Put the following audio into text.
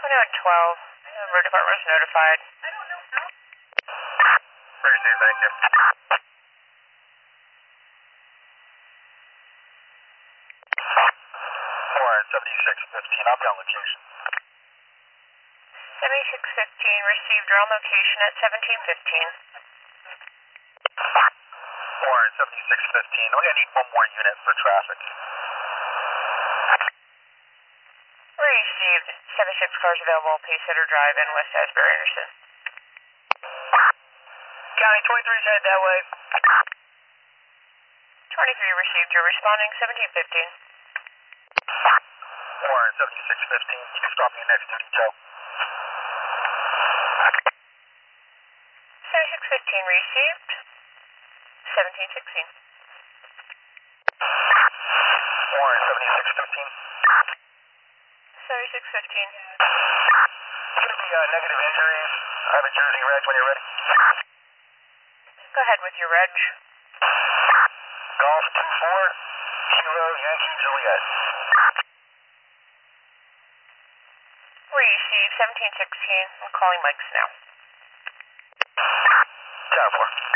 2012. The road department was notified. Appreciate it, thank you. 7615, I'll be on location. 7615 received your on location at 1715. 7615, only I need one more unit for traffic. Received. 76 cars available, Pacesetter Drive in West Asbury Anderson. County 23's headed that way. 23 received. You're responding 1715. 7615, you can stop me next to me, Joe. 7615 received. 1716. 7615. 7615. It's going to be negative injuries. I have a Jersey reg when you're ready. Go ahead with your reg. Golf 24, Kilo Yankee Juliet. Receive 1716. I'm calling Mike's now. 10-4.